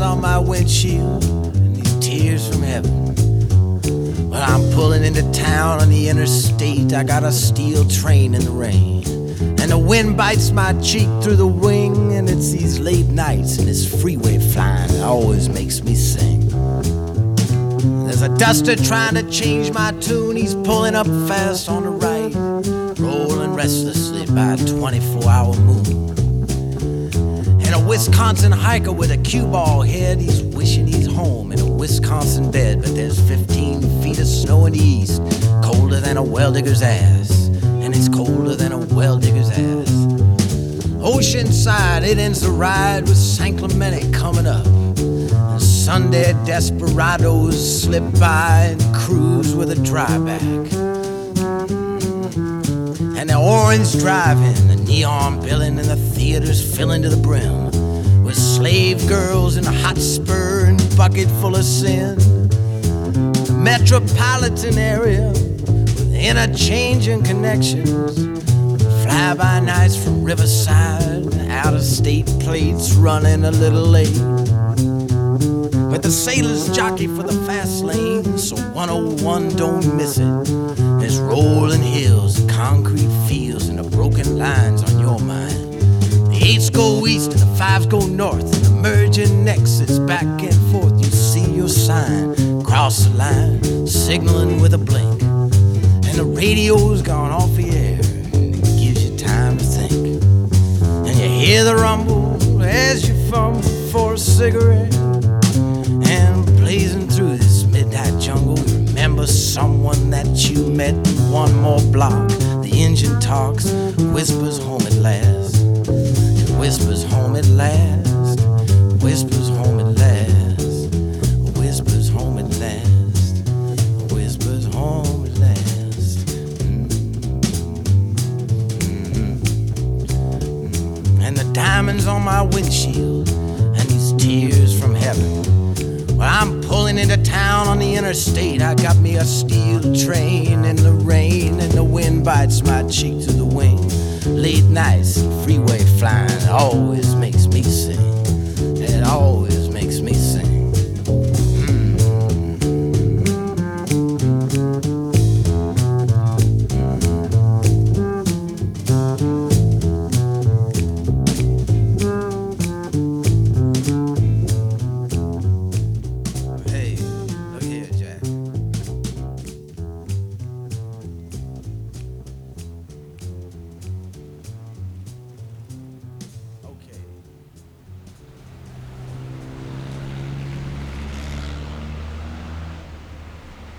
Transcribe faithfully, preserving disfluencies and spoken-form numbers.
on my windshield and these tears from heaven. Well, I'm pulling into town on the interstate. I got a steel train in the rain, and the wind bites my cheek through the wing. And it's these late nights and this freeway flying that always makes me sing. There's a duster trying to change my tune. He's pulling up fast on the right, rolling restlessly by a twenty-four hour moon. And a Wisconsin hiker with a cue ball head, he's wishing he's home in a Wisconsin bed. But there's fifteen feet of snow in the east, colder than a well digger's ass. And it's colder than a well digger's ass. Oceanside, it ends the ride with San Clemente coming up. And Sunday desperados slip by and cruise with a dryback. And the orange driving, the neon billing, and the theaters filling to the brim with slave girls in a hot spur and bucket full of sin. The metropolitan area with interchanging connections, fly-by nights from Riverside, out-of-state plates running a little late. But the sailors jockey for the fast lane, so one oh one don't miss it. There's rolling hills, concrete fields, and the broken lines on your mind. The eights go east and the fives go north, and the merging nexus back and forth. You see your sign, cross the line, signaling with a blink, and the radio's gone off the air, and it gives you time to think. And you hear the rumble as you fumble for a cigarette, and blazing through this midnight jungle, you remember someone that you met in one more block. The engine talks, whispers home at last. It whispers home at last. Whispers home at last. Whispers home at last. Whispers home at last. Mm-hmm. Mm-hmm. And the diamonds on my windshield and these tears from heaven. Well, I'm pulling into town on the interstate. I got me a steel train in the rain, and the wind bites my cheek to the wing. Late nights, freeway flying, always